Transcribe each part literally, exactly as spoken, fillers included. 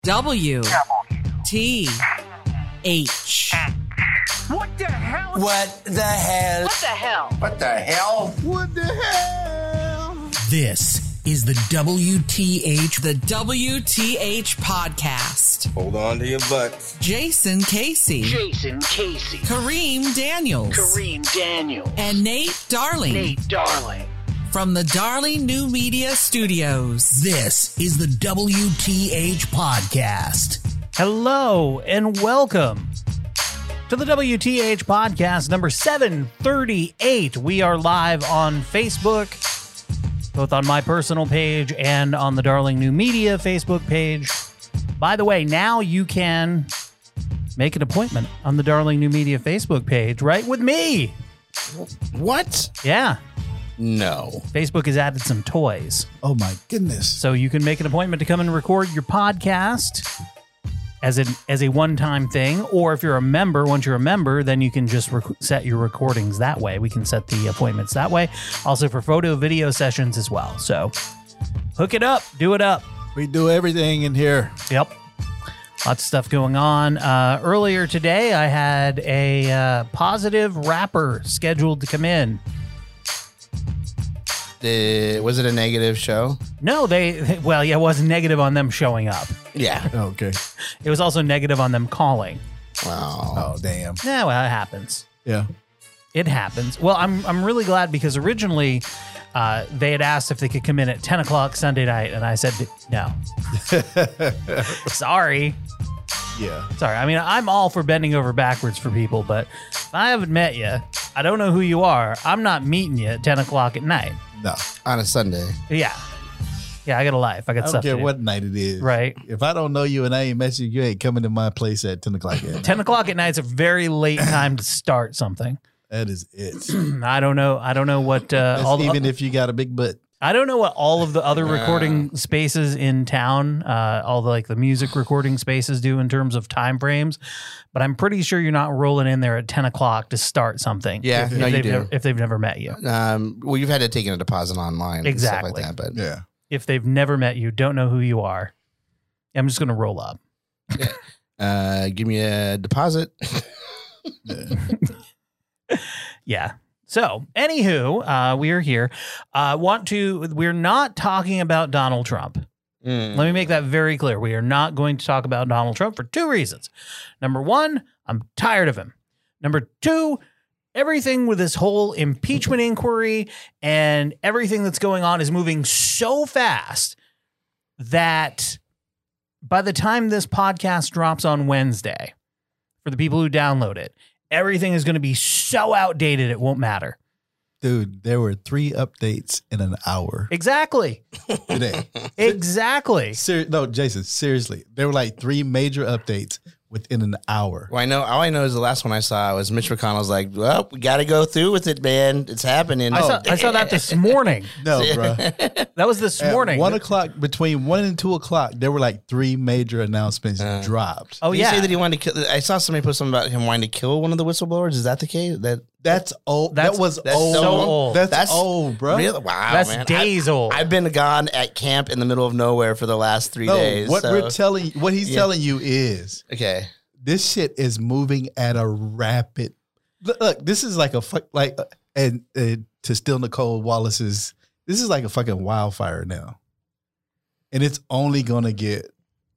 W T H. What the hell? What the hell? What the hell? What the hell? What the hell? This is the W T H, The W T H podcast. Hold on to your butts. Jason Casey. Jason Casey. Kareem Daniels. Kareem Daniels. And Nate Darling. Nate Darling. From the Darling New Media Studios. This is the W T H podcast. Hello and welcome to the W T H podcast number seven thirty-eight. We are live on Facebook, both on my personal page and on the Darling New Media Facebook page. By the way, now you can make an appointment on the Darling New Media Facebook page, right, with me. What? Yeah. No. Facebook has added some toys. Oh my goodness. So you can make an appointment to come and record your podcast as a, as a one-time thing. Or if you're a member, once you're a member, then you can just rec- set your recordings that way. We can set the appointments that way. Also for photo, video sessions as well. So hook it up. Do it up. We do everything in here. Yep. Lots of stuff going on. Uh, earlier today, I had a uh, positive rapper scheduled to come in. Uh, was it a negative show? No, they, well, yeah, it was negative on them showing up. Yeah. Okay. It was also negative on them calling. Wow. Oh, damn. Yeah, well, it happens. Yeah. It happens. Well, I'm I'm really glad because originally uh, they had asked if they could come in at ten o'clock Sunday night, and I said no. Sorry. Yeah. Sorry. I mean, I'm all for bending over backwards for people, but if I haven't met you, I don't know who you are, I'm not meeting you at ten o'clock at night. No. On a Sunday. Yeah. Yeah, I got a life. I got I don't stuff care to do. what night it is. Right. If I don't know you and I ain't met you, you ain't coming to my place at ten o'clock at night. ten o'clock at night's a very late time to start something. That is it. I don't know. I don't know what uh, That's all the, even if you got a big butt. I don't know what all of the other recording spaces in town, uh, all the like the music recording spaces do in terms of time frames, but I'm pretty sure you're not rolling in there at ten o'clock to start something. Yeah, if, no, if you they've do. Never, if they've never met you, Um, well, you've had to take in a deposit online. Exactly. And stuff like that, but Yeah. if they've never met you, don't know who you are, I'm just gonna roll up. uh, give me a deposit. Yeah. So, anywho, uh, we are here. Uh, want to? We're not talking about Donald Trump. Mm. Let me make that very clear. We are not going to talk about Donald Trump for two reasons. Number one, I'm tired of him. Number two, everything with this whole impeachment inquiry and everything that's going on is moving so fast that by the time this podcast drops on Wednesday, for the people who download it, everything is going to be so outdated it won't matter. Dude, there were three updates in an hour Exactly. today. Exactly. Ser- no, Jason, seriously. There were like three major updates within an hour. Well, I know. All I know is the last one I saw was Mitch McConnell's like, "Well, we got to go through with it, man. It's happening." I saw, I saw that this morning. No, bro. That was this At morning. one o'clock, between one and two o'clock, there were like three major announcements Uh, dropped. Oh, Did he yeah. say that he wanted to kill? I saw somebody put something about him wanting to kill one of the whistleblowers. Is that the case? That That's old. That's- that was that's old. so old. That's, That's- old, bro. really? Wow, That's man. days I, old. I've been gone at camp in the middle of nowhere for the last three No, days. what so- we're telling, what he's Yeah. telling you is okay. this shit is moving at a rapid. Look, look, this is like a fuck, like, uh, and uh, to steal Nicole Wallace's. This is like a fucking wildfire now, and it's only gonna get.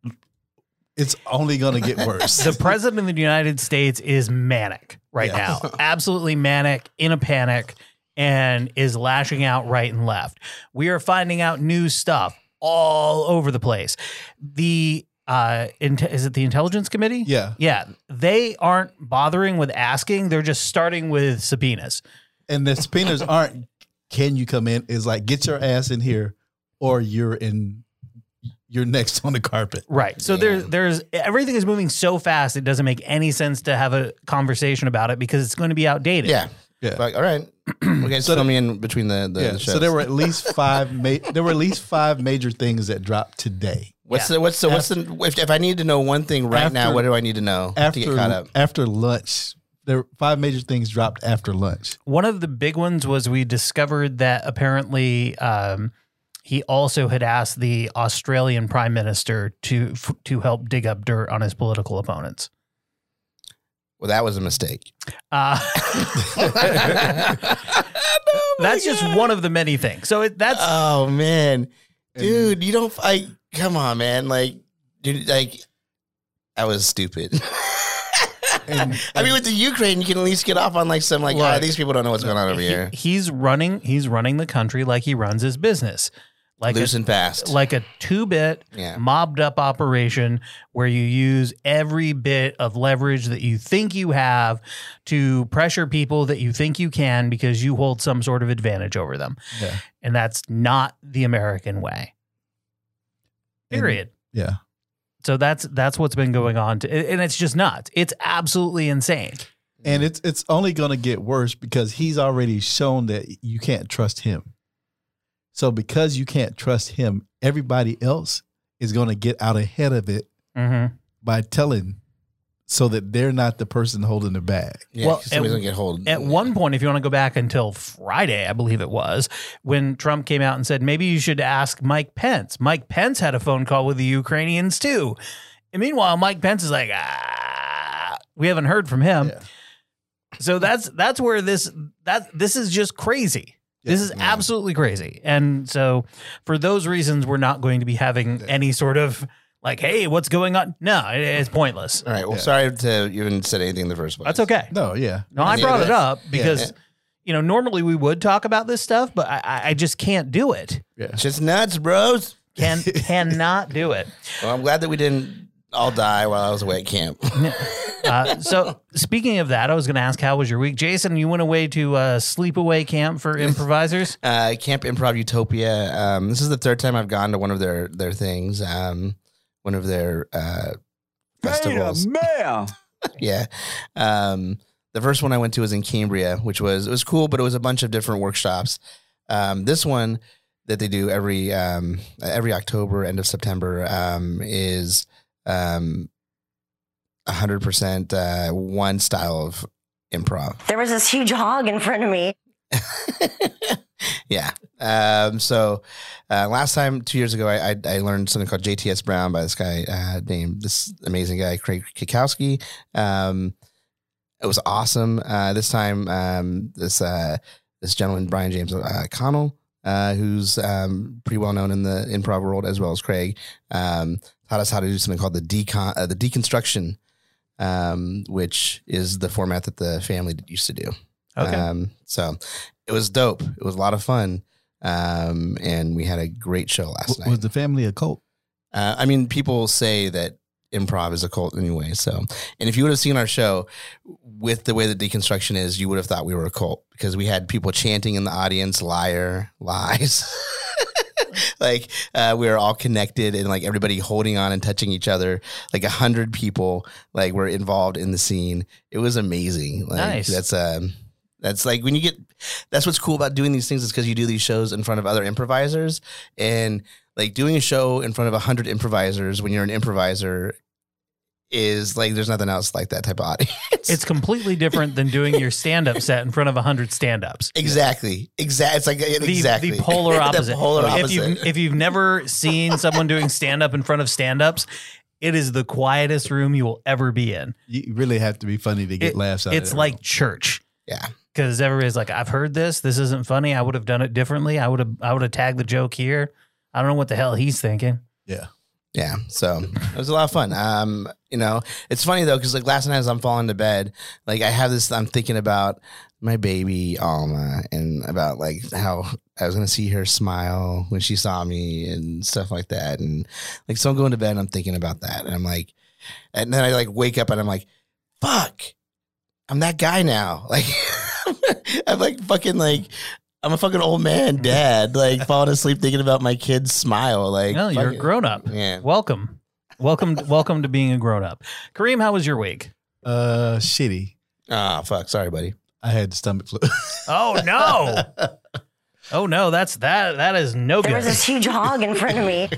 It's only gonna get worse. The president of the United States is manic right Yeah. now. Absolutely manic, in a panic, and is lashing out right and left. We are finding out new stuff all over the place. The uh, inte- is it the Intelligence Committee? Yeah. Yeah. They aren't bothering with asking. They're just starting with subpoenas. And the subpoenas aren't, can you come in? Is like, get your ass in here or you're in, you're next on the carpet. Right. So there, there's everything is moving so fast. It doesn't make any sense to have a conversation about it because it's going to be outdated. Yeah. Yeah. Like, all right. Okay, so fill me in between the, the, Yeah. the shows. So there were at least five, ma- there were at least five major things that dropped today. What's Yeah. the what's the what's the if, if I need to know one thing right now, After- what do I need to know to get caught After, up? after lunch, there were five major things dropped after lunch. One of the big ones was we discovered that apparently um, he also had asked the Australian Prime Minister to f- to help dig up dirt on his political opponents. Well, that was a mistake. Uh, no, that's just one of the many things. So it, that's oh man, dude, you don't like. Come on, man. Like, dude, like, I was stupid. And, I mean, with the Ukraine, you can at least get off on like some like, Look, ah, these people don't know what's going on over he- here. he's running. He's running the country like he runs his business, like Loose a, and fast. like a two-bit Yeah. mobbed up operation where you use every bit of leverage that you think you have to pressure people that you think you can because you hold some sort of advantage over them. Yeah. And that's not the American way. Period. yeah. So that's that's what's been going on, to, and it's just nuts. It's absolutely insane. And it's it's only going to get worse because he's already shown that you can't trust him. So because you can't trust him, everybody else is going to get out ahead of it Mm-hmm. by telling, so that they're not the person holding the bag. Yeah, Well, 'cause somebody's at- gonna get hold. At one point, if you want to go back until Friday, I believe it was, when Trump came out and said, maybe you should ask Mike Pence. Mike Pence had a phone call with the Ukrainians too. And meanwhile, Mike Pence is like, ah, we haven't heard from him. Yeah. So that's that's where this that this is just crazy. This is Yeah. absolutely crazy. And so for those reasons, we're not going to be having any sort of like, hey, what's going on? No, it- it's pointless. All right. Well, Yeah. sorry to even said anything in the first place. That's okay. No, yeah. No, I Yeah, brought it that's- up because, yeah. you know, normally we would talk about this stuff, but I, I- I just can't do it. Yeah. It's just nuts, bros. Can cannot do it. Well, I'm glad that we didn't all die while I was away at camp. Uh, so speaking of that, I was going to ask, how was your week, Jason? You went away to uh, sleepaway camp for improvisers. Uh, Camp Improv Utopia. Um, this is the third time I've gone to one of their their things. Um, one of their uh, festivals. man. Yeah. Um, the first one I went to was in Cambria, which was it was cool, but it was a bunch of different workshops. Um, this one that they do every um, every October, end of September, um, is um, one hundred percent uh, one style of improv. There was this huge hog in front of me. Yeah. Um, so uh, last time, two years ago, I, I, I learned something called J T S Brown by this guy uh, named this amazing guy, Craig Kikowski. Um, it was awesome. Uh, this time, um, this uh, this gentleman, Brian James uh, Connell, uh, who's um, pretty well known in the improv world, as well as Craig, um, taught us how to do something called the decon uh, the deconstruction, um, which is the format that the family used to do. Okay. Um, so it was dope. It was a lot of fun. Um, and we had a great show last W- night. Was the family a cult? Uh, I mean, people say that improv is a cult anyway. So, and if you would have seen our show with the way that deconstruction is, you would have thought we were a cult because we had people chanting in the audience, liar, lies. Like uh, we were all connected and like everybody holding on and touching each other. Like a hundred people like were involved in the scene. It was amazing. Like, Nice. That's um, that's like when you get. That's what's cool about doing these things is because you do these shows in front of other improvisers and like doing a show in front of a hundred improvisers when you're an improviser is like there's nothing else like that type of audience. It's completely different than doing your stand-up set in front of a hundred stand-ups. Exactly. Exactly. It's like The, exactly the polar opposite. the polar opposite. If you've, if you've never seen someone doing stand-up in front of stand-ups, it is the quietest room you will ever be in. You really have to be funny to get It- laughs out It's of like church. yeah. Because everybody's like, I've heard this. This isn't funny. I would have done it differently. I would have I would have tagged the joke here. I don't know what the hell he's thinking. Yeah. Yeah. So it was a lot of fun. Um, you know, it's funny though, because like last night as I'm falling to bed, like I have this, I'm thinking about my baby Alma and about like how I was gonna see her smile when she saw me and stuff like that. And like so I'm going to bed and I'm thinking about that. And I'm like, and then I like wake up and I'm like, fuck, I'm that guy now. Like I'm like fucking like I'm a fucking old man dad, like falling asleep thinking about my kid's smile. Like, No, you're a fucking- grown up. Yeah. Welcome. Welcome welcome to being a grown up. Kareem, how was your week? Uh, shitty. Ah, fuck. Sorry, buddy. I had stomach flu. Oh no. Oh no, that's that that is no There was good. this huge hog in front of me.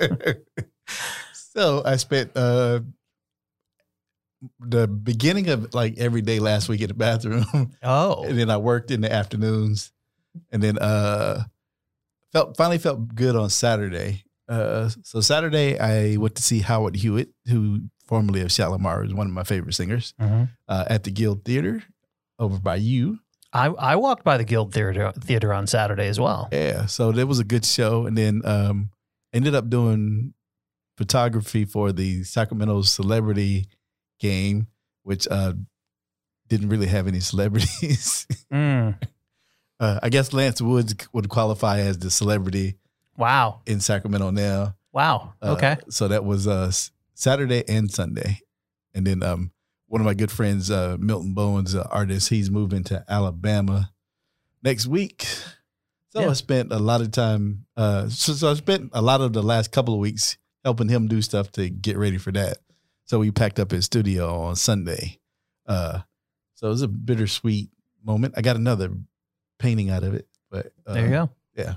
So I spent uh the beginning of like every day last week in the bathroom, Oh. and then I worked in the afternoons, and then uh felt finally felt good on Saturday. Uh, so Saturday, I went to see Howard Hewitt, who formerly of Shalimar is one of my favorite singers, Mm-hmm. uh, at the Guild Theater over by you. I, I walked by the Guild Theater, theater on Saturday as well. Yeah, so that was a good show, and then um, ended up doing photography for the Sacramento Celebrity Game, which uh, didn't really have any celebrities. Mm. uh, I guess Lance Woods would qualify as the celebrity Wow. in Sacramento now. Wow. Uh, Okay. So that was uh, s- Saturday and Sunday. And then um, one of my good friends, uh, Milton Bowen's uh, artist, he's moving to Alabama next week. So Yeah. I spent a lot of time. Uh, so, so I spent a lot of the last couple of weeks helping him do stuff to get ready for that. So we packed up his studio on Sunday. Uh, so it was a bittersweet moment. I got another painting out of it. But uh, There you go. Yeah.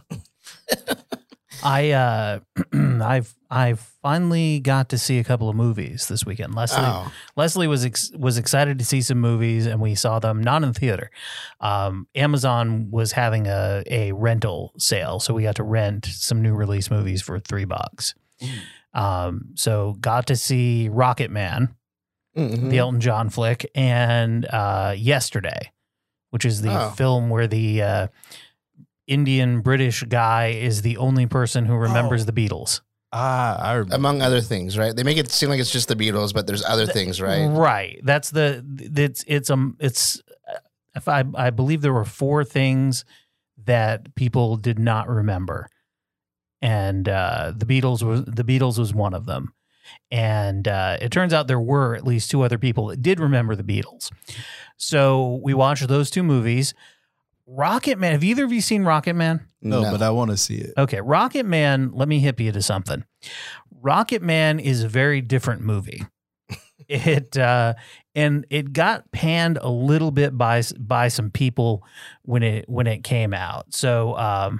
I uh, I've I finally got to see a couple of movies this weekend. Leslie Oh. Leslie was ex- was excited to see some movies, and we saw them not in the theater. Um, Amazon was having a a rental sale, so we got to rent some new release movies for three bucks. Um, so got to see Rocket Man, Mhm. the Elton John flick, and uh, Yesterday, which is the Oh. film where the uh, Indian British guy is the only person who remembers Oh. the Beatles. Ah, I remember. Among other things, right? They make it seem like it's just the Beatles, but there's other things, right? Right. That's the it's it's um it's if I I believe there were four things that people did not remember, and uh, the Beatles was the Beatles was one of them. And uh, it turns out there were at least two other people that did remember the Beatles. So we watched those two movies. Rocket Man. Have either of you seen Rocket Man? No, but I want to see it. Okay, Rocket Man, let me hip you to something. Rocket Man is a very different movie. It uh, and it got panned a little bit by by some people when it when it came out. So um,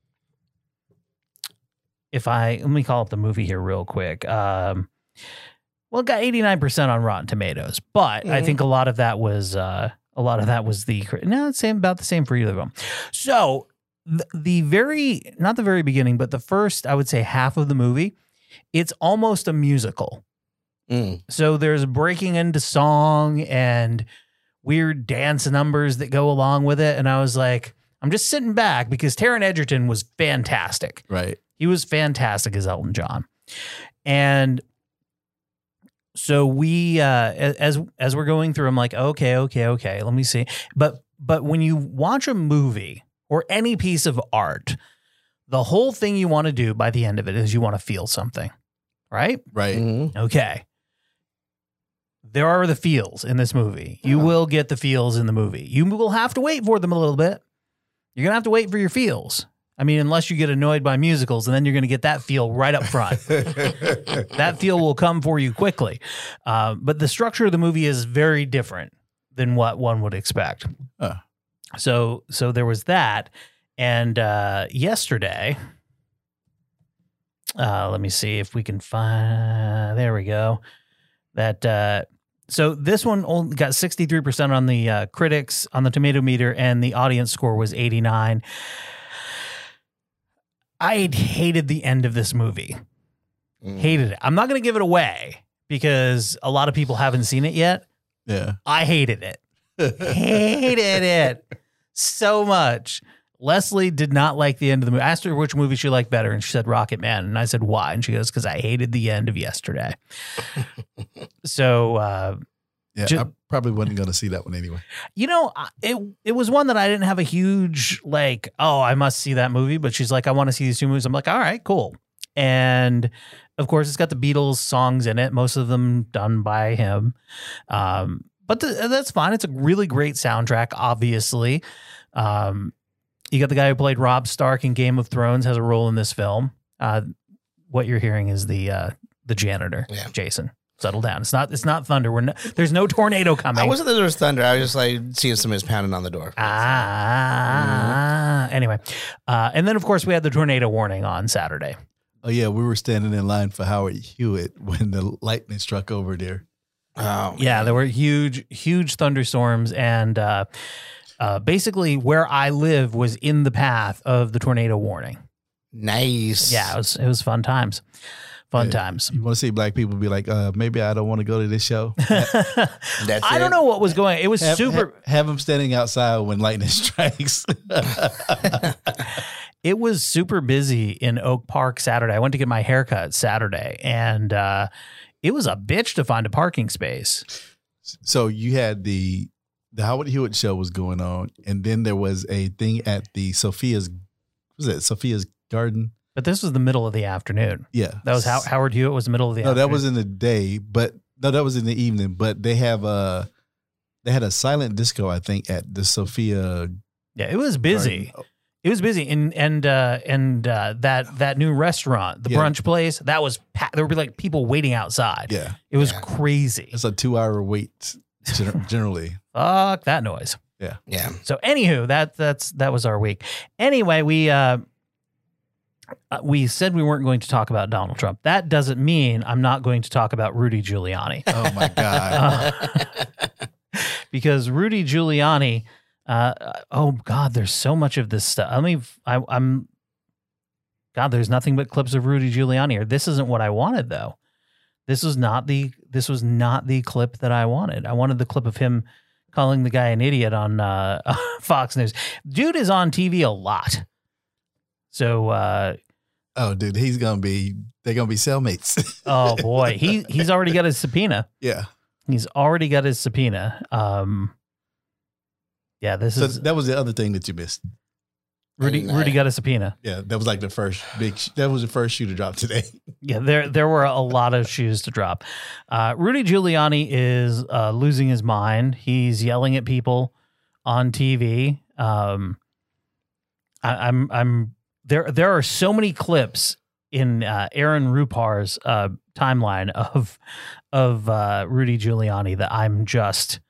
if I let me call up the movie here real quick. Um, well, it got eighty-nine percent on Rotten Tomatoes, but I Mhm. think a lot of that was uh, a lot of that was the no, it's same about the same for either of them. So the, the very not the very beginning, but the first I would say half of the movie, it's almost a musical. Mm. So there's breaking into song and weird dance numbers that go along with it, and I was like, I'm just sitting back because Taron Egerton was fantastic. Right. He was fantastic as Elton John. And so we, uh, as, as we're going through, I'm like, okay, okay, okay, let me see. But, but when you watch a movie or any piece of art, the whole thing you want to do by the end of it is you want to feel something, right? Right. Mhm. Okay. There are the feels in this movie. You Oh. will get the feels in the movie. You will have to wait for them a little bit. You're going to have to wait for your feels. I mean, unless you get annoyed by musicals, and then you're going to get that feel right up front. That feel will come for you quickly. Uh, but the structure of the movie is very different than what one would expect. Huh. So, so there was that. And uh, yesterday, uh, let me see if we can find. There we go. That uh, so this one only got sixty-three percent on the uh, critics on the tomato meter, and the audience score was eighty-nine. I hated the end of this movie. Mm. Hated it. I'm not going to give it away because a lot of people haven't seen it yet. Yeah. I hated it. Hated it so much. Leslie did not like the end of the movie. I asked her which movie she liked better, and she said Rocket Man. And I said, why? And she goes, because I hated the end of Yesterday. So, uh, Yeah. Ju- I probably wasn't going to see that one anyway. you know, I- it it was one that I didn't have a huge, like, oh, I must see that movie. But she's like, I want to see these two movies. I'm like, all right, cool. And of course, it's got the Beatles songs in it, most of them done by him. Um, but the, that's fine. It's a really great soundtrack, obviously. Um, you got the guy who played Robb Stark in Game of Thrones has a role in this film. Uh, what you're hearing is the uh, the janitor, Yeah. Jason. Settle down. It's not. It's not thunder. We're no, there's no tornado coming. I wasn't that there was thunder. I was just like seeing somebody's pounding on the door. Ah. Anyway, uh, and then of course we had the tornado warning on Saturday. Oh, yeah. We were standing in line for Howard Hewitt when the lightning struck over there. Oh, Yeah, there were huge, huge thunderstorms, and uh, uh, basically where I live was in the path of the tornado warning. Nice. Yeah, it was it was fun times. Fun Yeah. times. You want to see black people be like, uh, maybe I don't want to go to this show. That's I don't it. know what was going. It was Have, super. have, have them standing outside when lightning strikes. It was super busy in Oak Park Saturday. I went to get my haircut Saturday, and uh, it was a bitch to find a parking space. So you had the the Howard Hewitt show was going on, and then there was a thing at the Sophia's. Was it Sophia's Garden? But this was the middle of the afternoon. Yeah, That was how Howard Hewitt was the middle of the No, afternoon. that was in the day, but no, that was in the evening. But they have a they had a silent disco, I think, at the Sophia. Yeah, it was busy. Garden. It was busy, and and uh, and uh, that that new restaurant, the Yeah. brunch place, that was packed. There would be like people waiting outside. Yeah, It was Yeah. crazy. it's a two hour wait gen- generally. Fuck that noise. Yeah. So anywho, that that's that was our week. Anyway, we uh, uh, we said we weren't going to talk about Donald Trump. That doesn't mean I'm not going to talk about Rudy Giuliani. Oh my god! Uh, because Rudy Giuliani, uh, oh God, there's so much of this stuff. I mean, I, I'm, God, there's nothing but clips of Rudy Giuliani here. This isn't what I wanted, though. This was not the, this was not the clip that I wanted. I wanted the clip of him calling the guy an idiot on uh, Fox News. Dude is on T V a lot. So, uh, Oh, dude, he's gonna be. They're gonna be cellmates. oh boy, he he's already got his subpoena. Yeah. He's already got his subpoena. Um, yeah, this So is that was the other thing that you missed. Rudy. And, uh, Rudy got a subpoena. Yeah, that was like the first big. sh- That was the first shoe to drop today. Yeah, there there were a lot of shoes to drop. Uh, Rudy Giuliani is uh, losing his mind. He's yelling at people on T V. Um, I, I'm I'm there. There are so many clips in uh, Aaron Rupar's uh, timeline of of uh, Rudy Giuliani that I'm just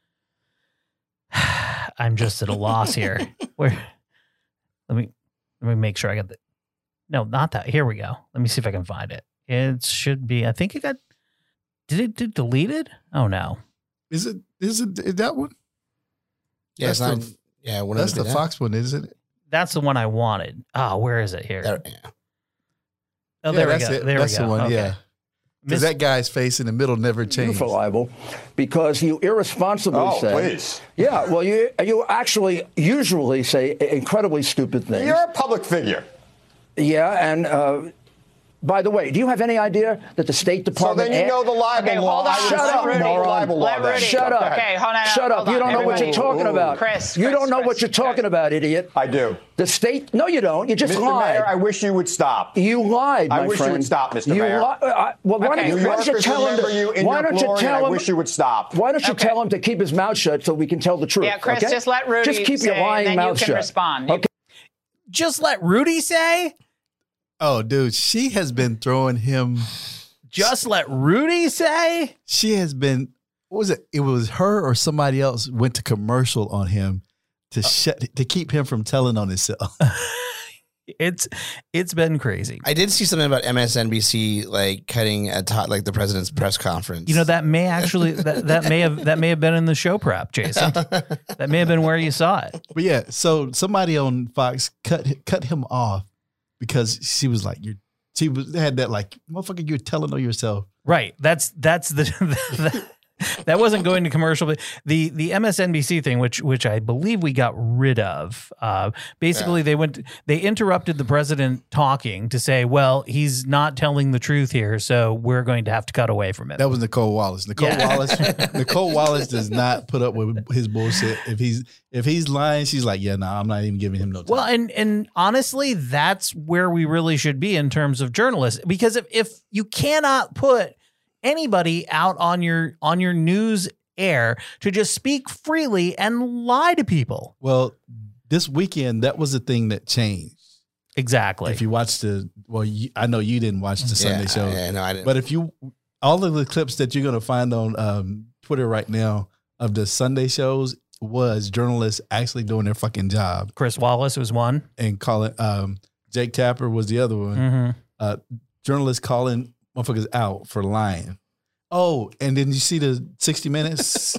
I'm just at a loss here. Where let me let me make sure I got the no, not that. Here we go. Let me see if I can find it. It should be. I think it got. Did it get deleted? Oh no. Is it? Is it is that one? Yeah, it's That's not. the- Yeah, one That's of the the Fox one, isn't it? That's the one I wanted. Oh, where is it here? There, yeah. Oh, Yeah, there we that's go. it. There that's we go. the one. Okay. Yeah, because Miss- that guy's face in the middle never You changed. for libel because you irresponsibly Oh, say. please. Yeah, well, you you actually usually say incredibly stupid things. You're a public figure. Yeah, and uh, by the way, do you have any idea that the State So Department? then you a- know the libel Okay, law. hold on. I would Shut up, assume you know the moron. libel law Let then. Rudy- Shut Go up. ahead. Okay, hold on. Shut hold up. You on, don't know what you're everybody. talking about. Chris, you Chris, don't know Chris, what you're talking Chris. about, idiot. I do. The state? No, you don't. You just Mister lied. Mayor, I wish you would stop. You lied, I my wish you friend. would stop, Mister You Mayor. li- uh, well, why Okay. don't you, New why don't you Yorkers tell him? remember To, you in why your don't you glory, and tell I him? wish you would stop. Why don't you Okay. tell him to keep his mouth shut so we can tell the truth? Yeah, Chris, okay? just let Rudy Just keep your say, lying then mouth you can shut. respond. You- Okay. Just let Rudy say. Oh, dude, she has been throwing him. Just let Rudy say. She has been. What was it? It was her or somebody else went to commercial on him to shut to keep him from telling on himself. It's it's been crazy. I did see something about M S N B C like cutting a top, like the president's press conference. You know that may actually that, that may have that may have been in the show prep, Jason. That may have been where you saw it. But yeah, so somebody on Fox cut cut him off because she was like, "You." She was had that like, "Motherfucker, you're telling on yourself." Right. That's that's the, the that wasn't going to commercial. But the the M S N B C thing, which which I believe we got rid of. Uh, basically, they went they interrupted the president talking to say, "Well, he's not telling the truth here, so we're going to have to cut away from it." That was Nicole Wallace. Nicole Yeah. Wallace. Nicole Wallace does not put up with his bullshit. If he's if he's lying, she's like, "Yeah, no, nah, I'm not even giving him no time." Well, and and honestly, that's where we really should be in terms of journalists, because if if you cannot put anybody out on your on your news air to just speak freely and lie to people. Well, this weekend, that was the thing that changed. Exactly. If you watched the, well, you, I know you didn't watch the Sunday yeah, show, Yeah, no, I didn't. but if you, all of the clips that you're going to find on um, Twitter right now of the Sunday shows was journalists actually doing their fucking job. Chris Wallace was one. And calling, um, Jake Tapper was the other one. Mm-hmm. Uh, journalists calling motherfuckers out for lying. Oh, and then you see the sixty minutes?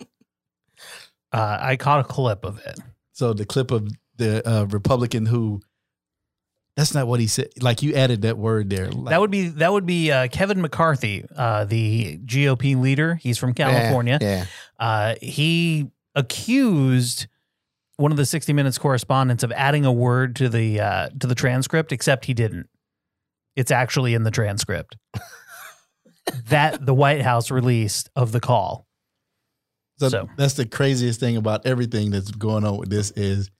Uh, I caught a clip of it. So the clip of the uh, Republican who That's not what he said. Like you added that word there. Like, That would be that would be uh, Kevin McCarthy, uh, the G O P leader. He's from California. Yeah. Uh, he accused one of the sixty minutes correspondents of adding a word to the uh, to the transcript, except he didn't. It's actually in the transcript that the White House released of the call. so, so. that's the craziest thing about everything that's going on with this is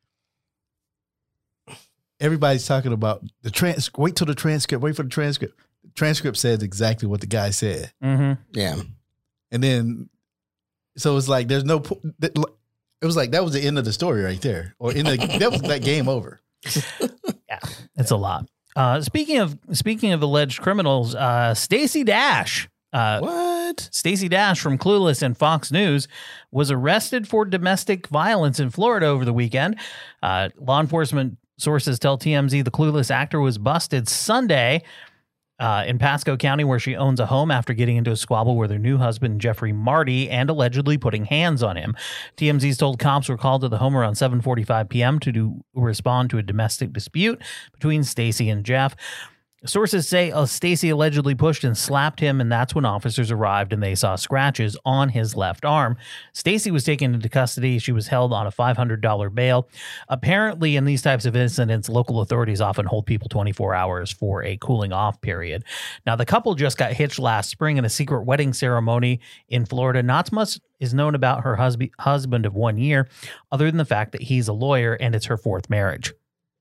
everybody's talking about the trans. Wait till the transcript. Wait for the transcript. The transcript says exactly what the guy said, Mm-hmm. Yeah. and then so it's like there's no. po- It was like that was the end of the story right there, or in the that was that game over. Yeah, it's a lot. Uh, speaking of speaking of alleged criminals, uh, Stacey Dash. Uh, What? Stacey Dash from Clueless and Fox News was arrested for domestic violence in Florida over the weekend. Uh, law enforcement sources tell T M Z the Clueless actor was busted Sunday uh, in Pasco County, where she owns a home, after getting into a squabble with her new husband, Jeffrey Marty, and allegedly putting hands on him. T M Z's told cops were called to the home around seven forty-five p.m. to do, respond to a domestic dispute between Stacey and Jeff. Sources say uh, Stacey allegedly pushed and slapped him, and that's when officers arrived and they saw scratches on his left arm. Stacey was taken into custody. She was held on a five hundred dollars bail. Apparently, in these types of incidents, local authorities often hold people twenty-four hours for a cooling off period. Now, the couple just got hitched last spring in a secret wedding ceremony in Florida. Not much is known about her husband husband of one year, other than the fact that he's a lawyer and it's her fourth marriage.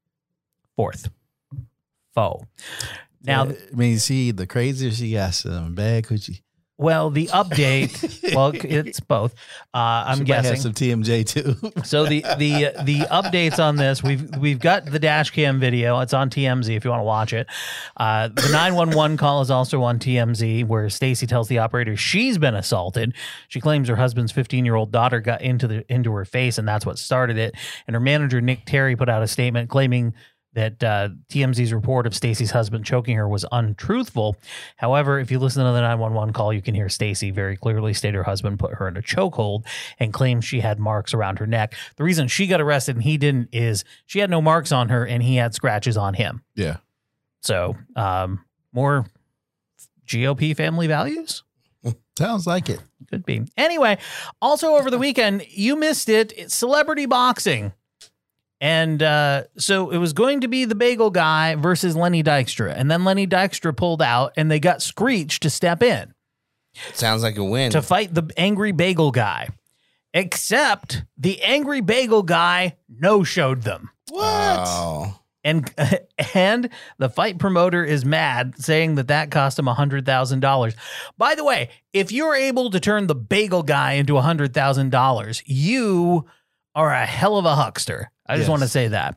Fourth. Foe. Now, I mean, she the crazier she got some bad coochie. well, the update, well, it's both. Uh, I'm She might guessing. have some T M J too. So the the the updates on this, we've we've got the dash cam video. It's on T M Z if you want to watch it. Uh, the nine one one call is also on T M Z, where Stacey tells the operator she's been assaulted. She claims her husband's fifteen year old daughter got into the into her face, and that's what started it. And her manager Nick Terry put out a statement claiming that uh, T M Z's report of Stacey's husband choking her was untruthful. However, if you listen to the nine one one call, you can hear Stacey very clearly state her husband put her in a chokehold and claim she had marks around her neck. The reason she got arrested and he didn't is she had no marks on her and he had scratches on him. Yeah. So, um, more G O P family values? Sounds like it. Could be. Anyway, also over the weekend, you missed it, it's celebrity boxing. And uh, so it was going to be the bagel guy versus Lenny Dykstra. And then Lenny Dykstra pulled out and they got Screech to step in Sounds like a win. to fight the angry bagel guy. Except the angry bagel guy no-showed them. What? Oh. And and the fight promoter is mad, saying that that cost him one hundred thousand dollars. By the way, if you're able to turn the bagel guy into one hundred thousand dollars, you are a hell of a huckster. I just Yes. want to say that.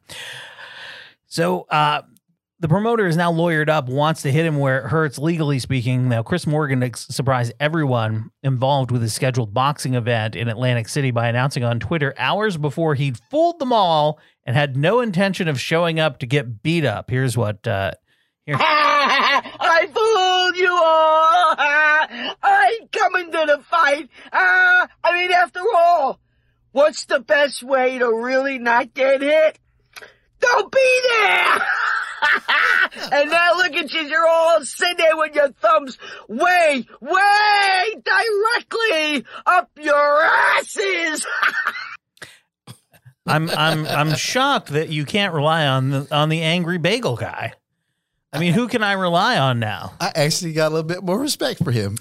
So uh, the promoter is now lawyered up, wants to hit him where it hurts, legally speaking. Now, Chris Morgan ex- surprised everyone involved with his scheduled boxing event in Atlantic City by announcing on Twitter hours before he'd fooled them all and had no intention of showing up to get beat up. Here's what... Uh, here. I fooled you all. I ain't coming to the fight. Uh, I mean, after all, what's the best way to really not get hit? Don't be there! And now look at you, you're all sitting there with your thumbs way, way directly up your asses! I'm I'm I'm shocked that you can't rely on the on the angry bagel guy. I mean, who can I rely on now? I actually got a little bit more respect for him.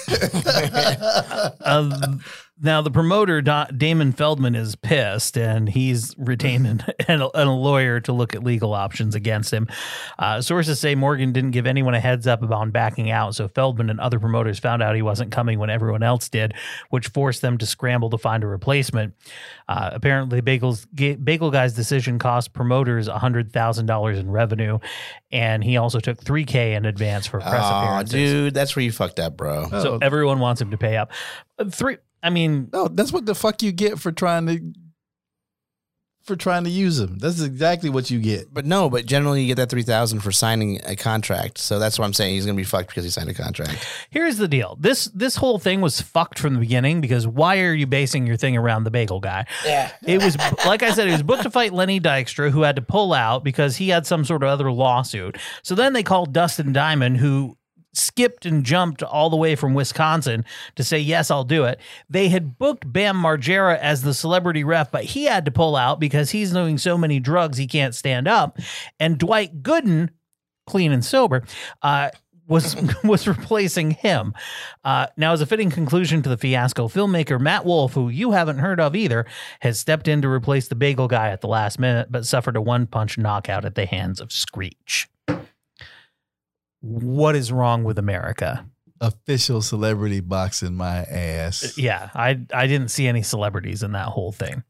Uh, now, the promoter, Da- Damon Feldman, is pissed, and he's retained an, an, a lawyer to look at legal options against him. Uh, sources say Morgan didn't give anyone a heads up about backing out, so Feldman and other promoters found out he wasn't coming when everyone else did, which forced them to scramble to find a replacement. Uh, apparently, Bagel's, Bagel Guy's decision cost promoters one hundred thousand dollars in revenue, and he also took three K in advance for press Oh, appearances. dude, that's where you fucked up, bro. So everyone wants him to pay up. Uh, Three. I mean, No, that's what the fuck you get for trying to for trying to use them. That's exactly what you get. But no, but generally you get that three thousand for signing a contract. So that's what I'm saying. He's going to be fucked because he signed a contract. Here's the deal. This this whole thing was fucked from the beginning because why are you basing your thing around the bagel guy? Yeah. It was, like I said, he was booked to fight Lenny Dykstra, who had to pull out because he had some sort of other lawsuit. So then they called Dustin Diamond, who skipped and jumped all the way from Wisconsin to say, yes, I'll do it. They had booked Bam Margera as the celebrity ref, but he had to pull out because he's doing so many drugs he can't stand up. And Dwight Gooden, clean and sober, uh, was was replacing him. Uh, now, as a fitting conclusion to the fiasco, filmmaker Matt Wolf, who you haven't heard of either, has stepped in to replace the bagel guy at the last minute, but suffered a one-punch knockout at the hands of Screech. What is wrong with America? Official celebrity boxing my ass. Yeah, I I didn't see any celebrities in that whole thing.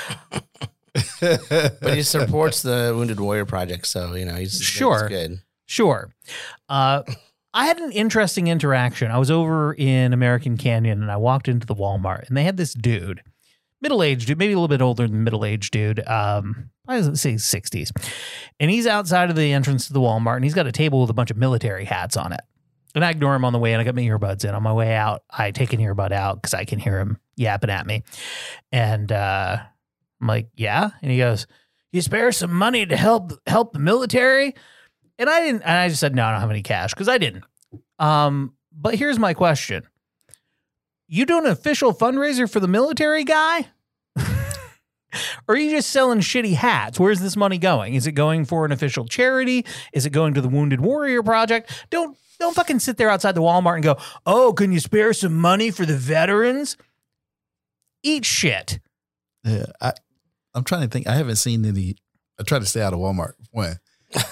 But he supports the Wounded Warrior Project, so you know he's Sure. he's good. Sure. Uh, I had an interesting interaction. I was over in American Canyon and I walked into the Walmart and they had this dude, middle-aged dude, maybe a little bit older than middle-aged dude. Um, I was say sixties. And he's outside of the entrance to the Walmart and he's got a table with a bunch of military hats on it. And I ignore him on the way and I got my earbuds in. On my way out, I take an earbud out because I can hear him yapping at me. And uh, I'm like, yeah. And he goes, you spare some money to help help the military? And I didn't, and I just said, no, I don't have any cash because I didn't. Um, but here's my question. You doing an official fundraiser for the military guy? Or are you just selling shitty hats? Where's this money going? Is it going for an official charity? Is it going to the Wounded Warrior Project? Don't, don't fucking sit there outside the Walmart and go, oh, can you spare some money for the veterans? Eat shit. Yeah, I, I'm trying to think. I haven't seen any. I try to stay out of Walmart. When?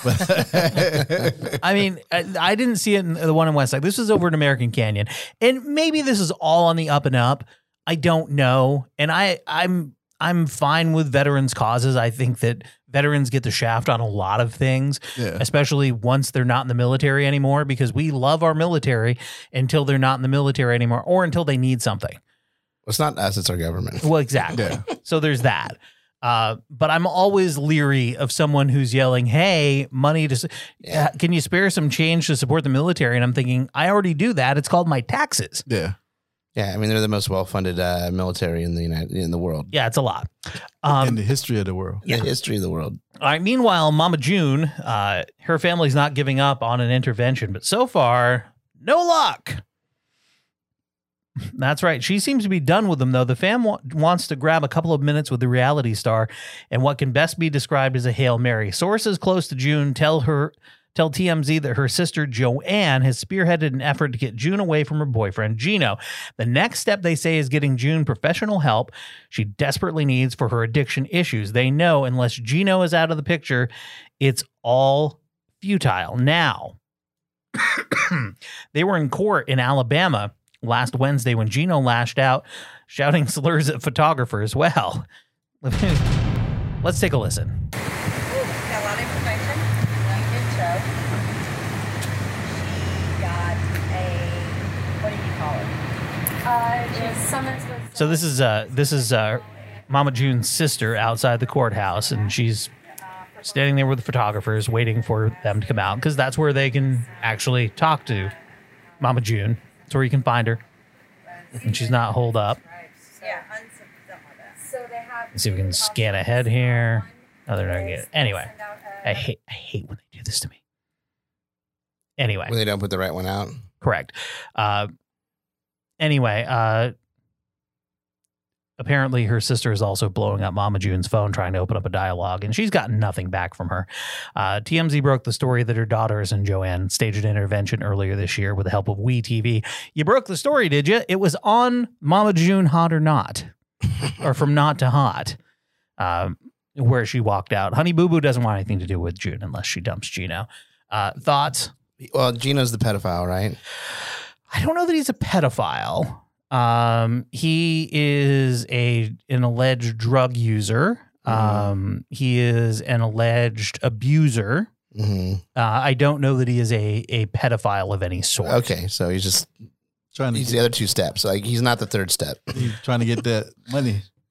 I mean, I, I didn't see it in the one in Westside. This was over in American Canyon, and maybe this is all on the up and up. I don't know, and I, I'm I'm fine with veterans' causes. I think that veterans get the shaft on a lot of things, Yeah. especially once they're not in the military anymore. Because we love our military until they're not in the military anymore, or until they need something. It's not us; it's our government. Well, exactly. Yeah. So there's that. Uh, but I'm always leery of someone who's yelling, hey, money to, s- Yeah. uh, can you spare some change to support the military? And I'm thinking, I already do that. It's called my taxes. Yeah. Yeah, I mean they're the most well-funded uh, military in the United in the world. Yeah, it's a lot. Um, In the history of the world. The history of the world. all right, meanwhile, Mama June, uh, her family's not giving up on an intervention, but so far, no luck. That's right. She seems to be done with them, though. The fam wa- wants to grab a couple of minutes with the reality star and what can best be described as a Hail Mary. Sources close to June tell her tell T M Z that her sister Joanne has spearheaded an effort to get June away from her boyfriend Gino. The next step, they say, is getting June professional help she desperately needs for her addiction issues. They know unless Gino is out of the picture, it's all futile. Now, they were in court in Alabama last Wednesday when Gino lashed out, shouting slurs at photographers. Well, let's take a listen. Got a lot of information. You did show. She got a, what do you call it? Uh, she's summons with. So this is uh this is uh Mama June's sister outside the courthouse, and she's standing there with the photographers waiting for them to come out because that's where they can actually talk to Mama June. That's where you can find her, and she's not holed up. Yeah. So they have. Let's see if we can scan ahead here. Oh, they're not gonna get it. Anyway, I hate I hate when they do this to me. Anyway, When they don't put the right one out. correct. Uh, anyway, uh, apparently her sister is also blowing up Mama June's phone trying to open up a dialogue, and she's gotten nothing back from her. Uh, T M Z broke the story that her daughters and Joanne staged an intervention earlier this year with the help of Wii T V. You broke the story, did you? It was on Mama June Hot or Not, or From Not to Hot, um, where she walked out. Honey Boo Boo doesn't want anything to do with June unless she dumps Gino. Uh, thoughts? Well, Gino's the pedophile, right? I don't know that he's a pedophile. Um, he is a an alleged drug user. Um, he is an alleged abuser. Mm-hmm. Uh, I don't know that he is a a pedophile of any sort. Okay, so he's just Trying to he's get, the other two steps. Like he's not the third step. he's trying to get that money.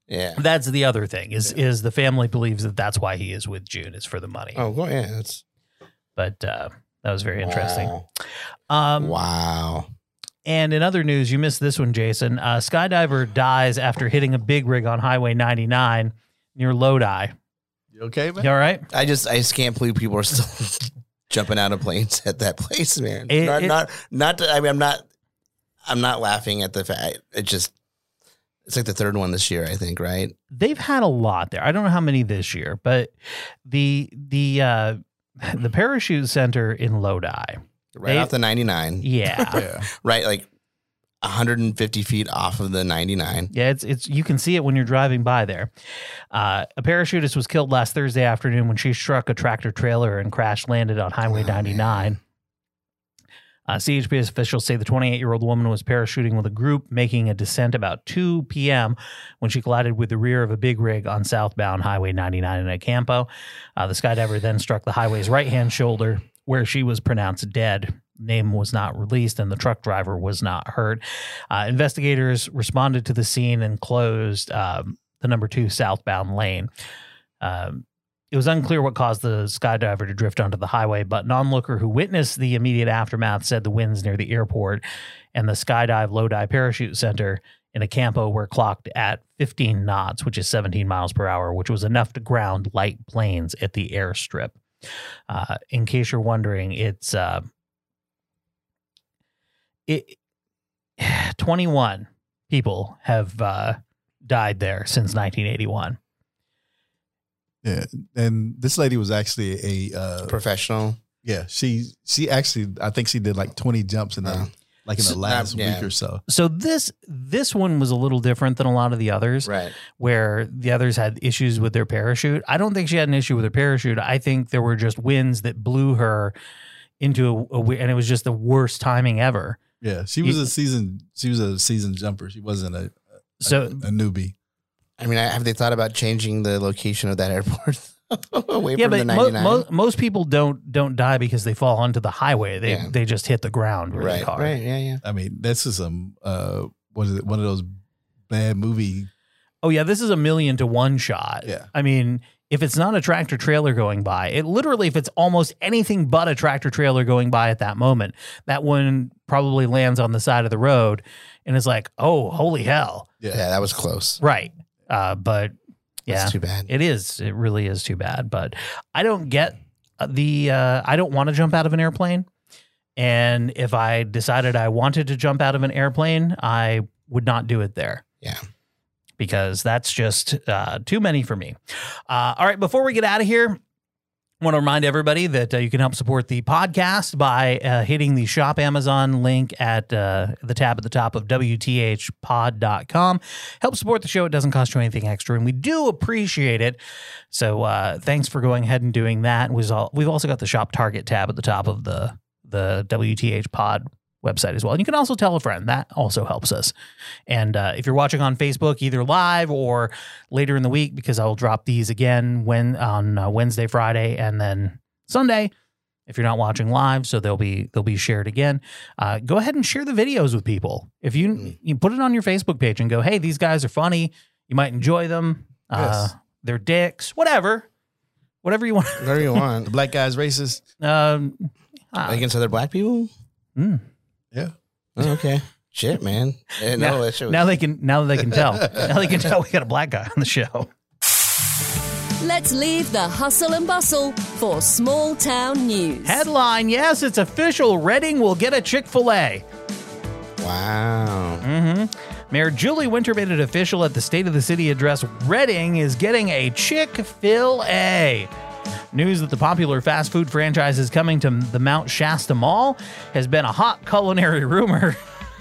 Yeah. That's the other thing is yeah. is the family believes that that's why he is with June is for the money. Oh, well, yeah. That's... But uh, that was very interesting. Wow. Um, wow. And in other news, you missed this one, Jason. A skydiver dies after hitting a big rig on Highway ninety-nine near Lodi. You okay, man? You all right? I just I just can't believe people are still jumping out of planes at that place, man. It, not, it, not not to, I mean I'm not I'm not laughing at the fact. It just it's like the third one this year, I think, right? They've had a lot there. I don't know how many this year, but the the uh, the parachute center in Lodi, right they, off the ninety-nine. Yeah, yeah. Right, like one hundred fifty feet off of the ninety-nine. Yeah, it's it's you can see it when you're driving by there. Uh, a parachutist was killed last Thursday afternoon when she struck a tractor trailer and crash landed on Highway oh, ninety-nine. Uh, C H P S officials say the twenty-eight-year-old woman was parachuting with a group making a descent about two p.m. when she collided with the rear of a big rig on southbound Highway ninety-nine in Acampo. Uh, the skydiver then struck the highway's right-hand shoulder, where she was pronounced dead. Name was not released, and the truck driver was not hurt. Uh, investigators responded to the scene and closed um, the number two southbound lane. Um, It was unclear what caused the skydiver to drift onto the highway, but an onlooker who witnessed the immediate aftermath said the winds near the airport and the Skydive Lodi Parachute Center in Acampo were clocked at fifteen knots, which is seventeen miles per hour, which was enough to ground light planes at the airstrip. Uh, in case you're wondering, it's uh, it twenty-one people have uh, died there since nineteen eighty-one. Yeah, and this lady was actually a uh, professional. Yeah, she she actually I think she did like twenty jumps in the uh, like in the last not, yeah. week or so. So this this one was a little different than a lot of the others, right? Where the others had issues with their parachute. I don't think she had an issue with her parachute. I think there were just winds that blew her into a, a and it was just the worst timing ever. Yeah, she was you, a seasoned she was a seasoned jumper. She wasn't a, a so a, a newbie. I mean, have they thought about changing the location of that airport away yeah, from but the ninety-nine? Mo- mo- most people don't don't die because they fall onto the highway. They yeah. they just hit the ground really right, hard. Right, yeah, yeah. I mean, this is some uh, what is it? One of those bad movie. Oh yeah, this is a million to one shot. Yeah, I mean, if it's not a tractor trailer going by, it literally, if it's almost anything but a tractor trailer going by at that moment, that one probably lands on the side of the road and is like, oh, holy hell. Yeah, yeah that was close. Right. Uh, but yeah, it's too bad. It is. It really is too bad. But I don't get the, uh, I don't want to jump out of an airplane. And if I decided I wanted to jump out of an airplane, I would not do it there. Yeah. Because that's just uh, too many for me. Uh, all right, before we get out of here, I want to remind everybody that uh, you can help support the podcast by uh, hitting the Shop Amazon link at uh, the tab at the top of W T H pod dot com. Help support the show. It doesn't cost you anything extra, and we do appreciate it. So uh, thanks for going ahead and doing that. We've also got the Shop Target tab at the top of the, the W T H Pod website as well. And you can also tell a friend. That also helps us. And uh, if you're watching on Facebook, either live or later in the week, because I will drop these again when on uh, Wednesday, Friday, and then Sunday, if you're not watching live, so they'll be they'll be shared again. Uh, go ahead and share the videos with people. If you mm. you put it on your Facebook page and go, hey, these guys are funny. You might enjoy them. Uh, yes. They're dicks. Whatever. Whatever you want. Whatever you want. The black guy's racist. Um, uh, Against other black people? Mm. Yeah. Oh, okay. Shit, man. Yeah, now, no, that shit was... now they can. Now they can tell. now they can tell we got a black guy on the show. Let's leave the hustle and bustle for small town news. Headline: yes, it's official. Reading will get a Chick-fil-A. Wow. Mm-hmm. Mayor Julie Winter made it official at the State of the City address. Reading is getting a Chick-fil-A. News that the popular fast food franchise is coming to the Mount Shasta Mall has been a hot culinary rumor.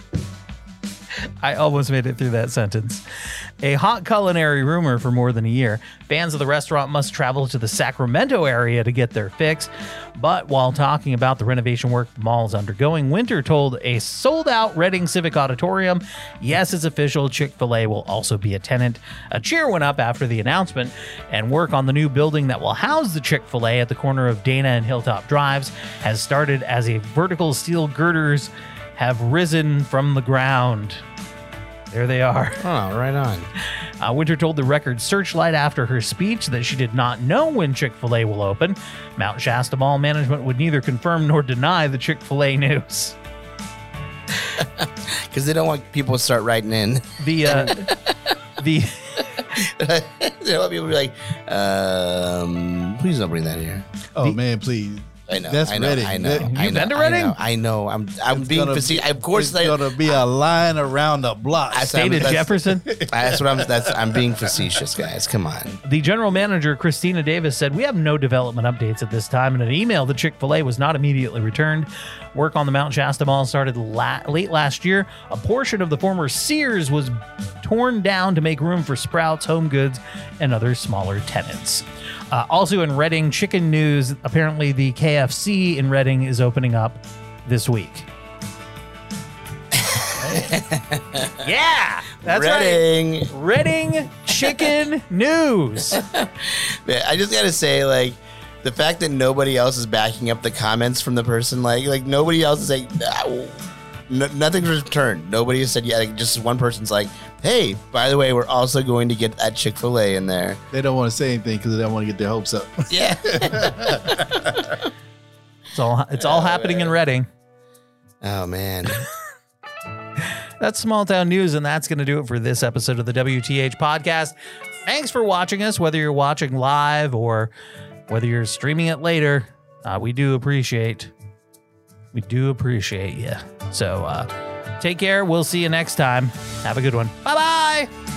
I almost made it through that sentence. A hot culinary rumor for more than a year. Fans of the restaurant must travel to the Sacramento area to get their fix. But while talking about the renovation work the mall is undergoing, Winter told a sold-out Reading Civic Auditorium, yes, it's official, Chick-fil-A will also be a tenant. A cheer went up after the announcement, and work on the new building that will house the Chick-fil-A at the corner of Dana and Hilltop Drives has started as a vertical steel girders have risen from the ground. There they are. Oh, right on. Uh, Winter told the Record Searchlight after her speech that she did not know when Chick-fil-A will open. Mount Shasta Mall management would neither confirm nor deny the Chick-fil-A news. Because they don't want people to start writing in. The uh, the they want people to be like, um, please don't bring that here. Oh man, please. I know. That's I know. Reading. I know. That- You I know, been to I Reading? know, I know. I'm. I'm It's being gonna facetious. be- Of course, it's they, gonna be a line around the block. I- state of that's- Jefferson. That's what I'm. That's. I'm being facetious, guys. Come on. The general manager, Christina Davis, said, "We have no development updates at this time." In an email, the Chick-fil-A was not immediately returned. Work on the Mount Shasta Mall started la- late last year. A portion of the former Sears was torn down to make room for Sprouts, Home Goods, and other smaller tenants. Uh, also in Reading, chicken news. Apparently, the K F C in Reading is opening up this week. Yeah, that's Reading. right. Reading chicken news. Man, I just gotta say, like, the fact that nobody else is backing up the comments from the person, like, like nobody else is like, "Ah, no, nothing's returned. Nobody has said, yeah, like, just one person's like, hey, by the way, we're also going to get that Chick-fil-A in there. They don't want to say anything because they don't want to get their hopes up. Yeah. It's all it's all Oh, happening man. in Reading. Oh, man. That's small town news, and that's going to do it for this episode of the W T H podcast. Thanks for watching us, whether you're watching live or whether you're streaming it later. Uh, we do appreciate, we do appreciate you. So uh, take care. We'll see you next time. Have a good one. Bye bye.